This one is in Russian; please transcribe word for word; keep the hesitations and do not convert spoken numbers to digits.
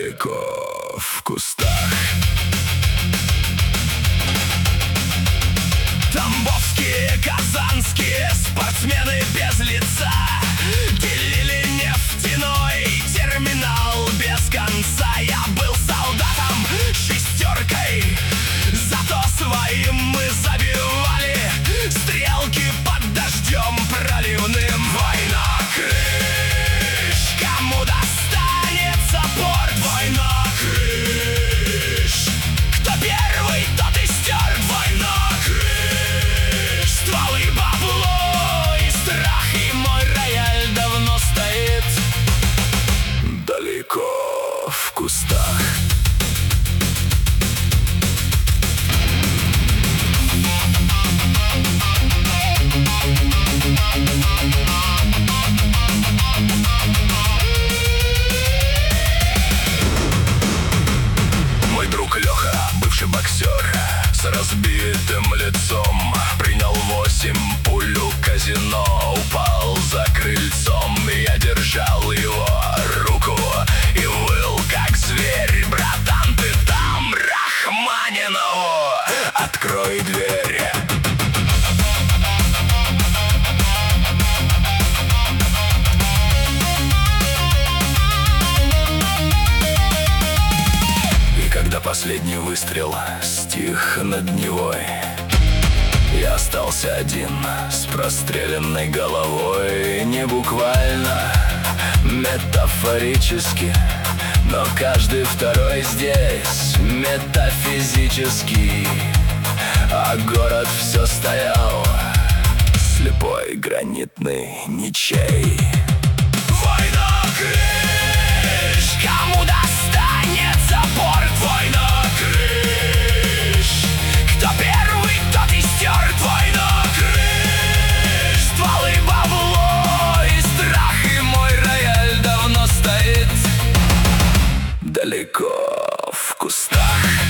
далеко в кустах. Тамбовские, казанские спортсмены без лица делили нефтяной терминал без конца. Я был солдатом шестеркой, зато своим мы забивали стрелки под дождем проливным. Война крыш, кому достанется порт? Война крыш, кто первый, тот и стерт. Война крыш, стволы, бабло и страх, и мой рояль давно стоит далеко в кустах. Мой друг Леха, бывший боксер, с разбитым лицом, принял восемь пуль у казино, упал за крыльцом. Я держал его руку и выл, как зверь: братан, ты там, Рахманинов, открой дверь. Когда последний выстрел стих над Невой, я остался один с простреленной головой. Не буквально, метафорически, но каждый второй здесь метафизический. А город все стоял слепой, гранитный, ничей. Война крыш, кому достанется порт? Война крыш, кто первый, тот и стерт. Война крыш, стволы, бабло и страх, и мой рояль давно стоит далеко в кустах.